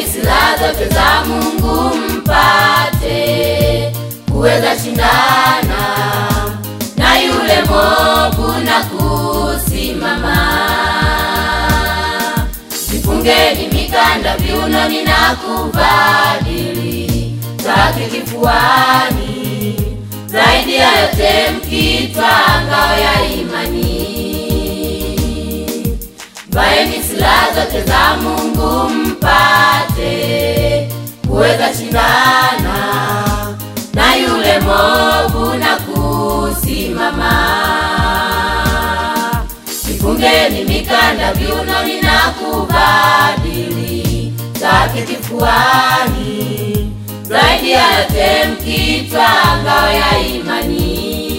Vaeni silaha zote za Mungu mpate kuweza shindana na yule mwovu na kusimama. Jifungeni mikanda viunoni na kuvadili zake kifuani, zaidi ya yote mkitwaa ngao ya imani. Vaeni silaha zote za Mungu mpate kuweza shindana na yule mwovu na kusimama. Jifungeni mikanda viunoni na kuvadili zake kifuani, zaidi ya yote mkitwaa ngao ya imani.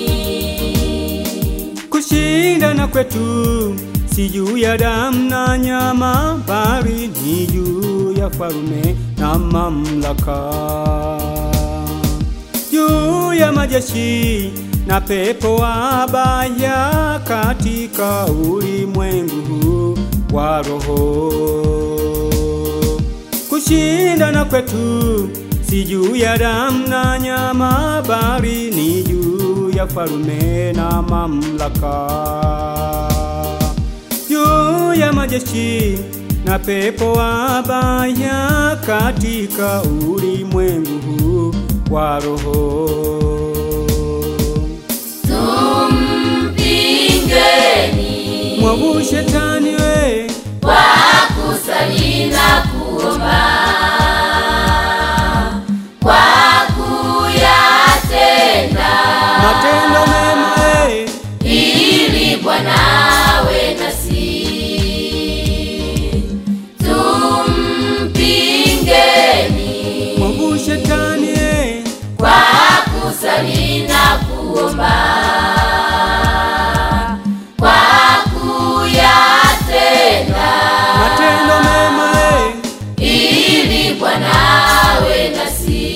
Kushindana kwetu si juu ya damu na nyama, bali ni juu ya falme na mamlaka, juu ya majeshi na pepo wabaya katika ulimwengu wa roho. Kushindana kwetu si juu ya damu na nyama, bali ni juu ya falme na mamlaka, juu ya majeshi na pepo wabaya katika ulimwengu wa roho. Tumpingeni mwovu shetani we kwa kusali na kuomba, kwa kuyatenda matendo mema ili Bwana awe nasi. Tumpingeni mwovu shetani kwa kusali na kuomba, kwa kuyatenda matendo mema ili Bwana awe nasi.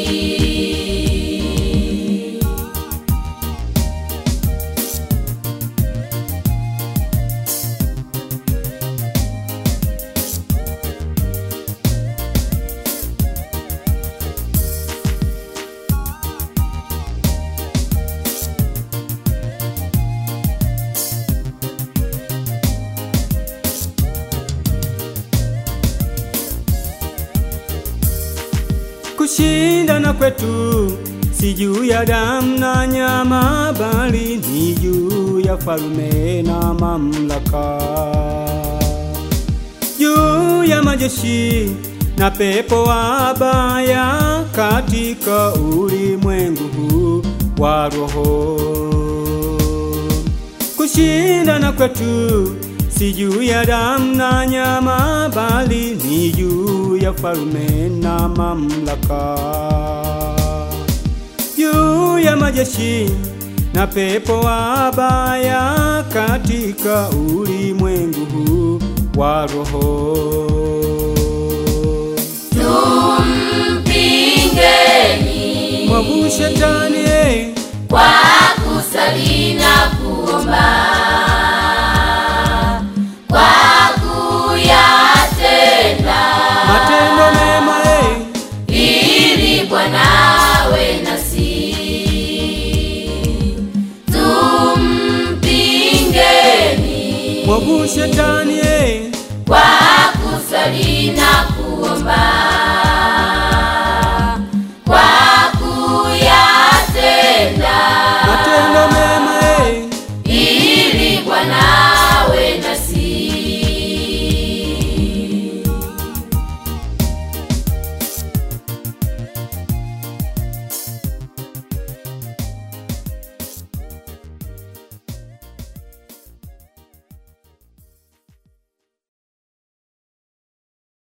Kushindana kwetu si juu ya damu na nyama, bali ni juu ya falme na mamlaka, juu ya majeshi na pepo wabaya katika ulimwengu wa roho. Kushindana kwetu si juu ya damu na nyama, bali ni juu ya falme na mamlaka, juu ya majeshi na pepo wabaya katika ulimwengu wa roho. Tumpingeni mwovu shetani kwa kusali na kuomba, kwa kuyatenda matendo mema ili Bwana awe nasi. Tumpingeni mwovu shetani kwa kusali na kuomba,